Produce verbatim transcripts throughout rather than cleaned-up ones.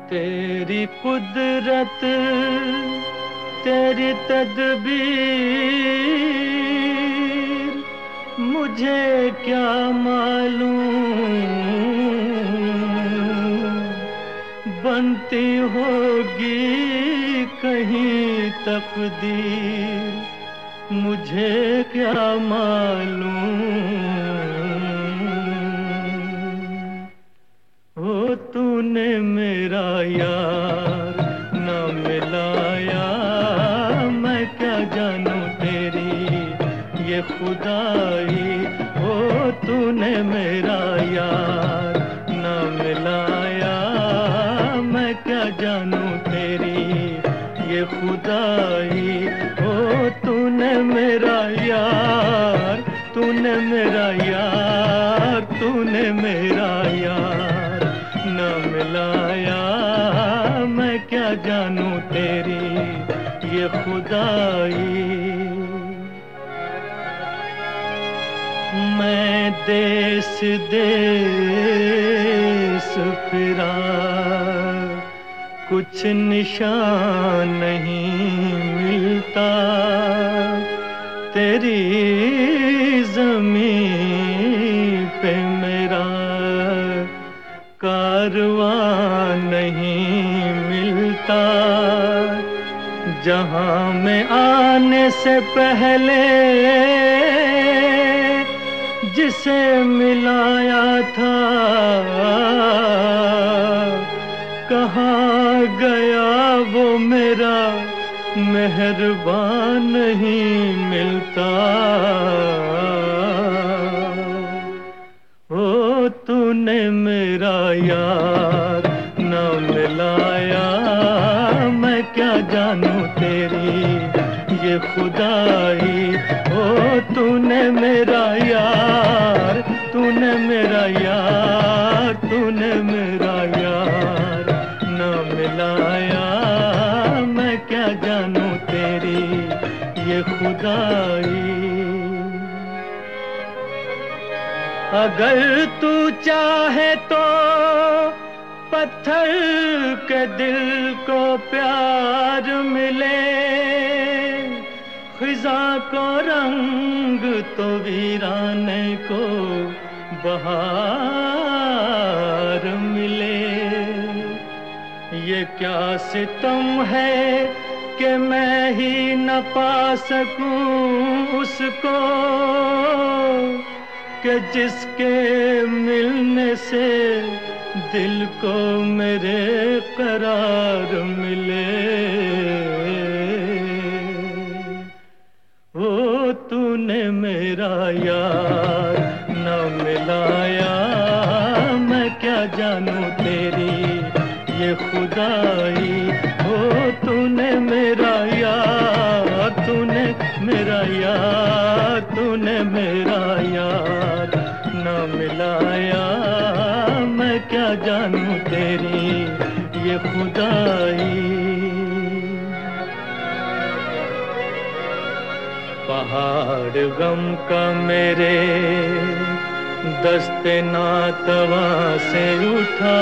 तेरी कुदरत तेरी तदबीर मुझे क्या मालूम, बनती होगी कहीं तकदीर मुझे क्या मालूम। ओ तूने मेरा यार न मिलाया, मैं क्या जानूं तेरी ये खुदाई। ओ तूने मेरा यार न मिलाया, मैं क्या जानूं तेरी ये खुदाई। ओ तूने मेरा यार, तूने मेरा यार, तूने मेरा यार न मिलाया, मैं क्या जानूं तेरी ये खुदाई। मैं देश देश फिरा, कुछ निशान नहीं मिलता, तेरी ज़मीं पे मेरा कारवां नहीं मिलता। जहां में आने से पहले जिसे मिलाया था, कहाँ गया वो मेरा मेहरबान नहीं मिलता। ओ तूने मेरा यार न मिलाया, मैं क्या जानूं तेरी ये खुदाई। ओ तूने मेरा यार, तूने मेरा यार, तूने मेरा यार न मिलाया, मैं क्या जानूं तेरी ये खुदाई। अगर तू चाहे तो पत्थर के दिल को प्यार मिले, खिज़ां को रंग तो वीराने को बहार मिले। ये क्या सितम है कि मैं ही न पा सकूं उसको, कि जिसके मिलने से दिल को मेरे करार मिले। ओ तूने मेरा यार न मिलाया, मैं क्या जानूं तेरी ये खुदाई। ओ तूने मेरा यार, तूने मेरा यार, तूने मेरा यार न मिलाया, मैं क्या जानूं तेरी ये खुदाई। पहाड़ गम का मेरे दस्ते नातवा से उठा,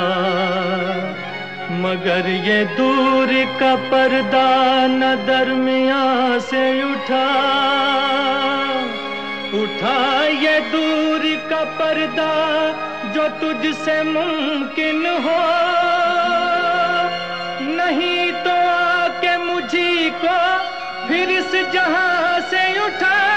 मगर ये दूर का पर्दा न दरमियां से उठा। उठा ये दूर का पर्दा जो तुझसे मुमकिन हो, नहीं तो आके मुझी को फिर इस जहां से उठा।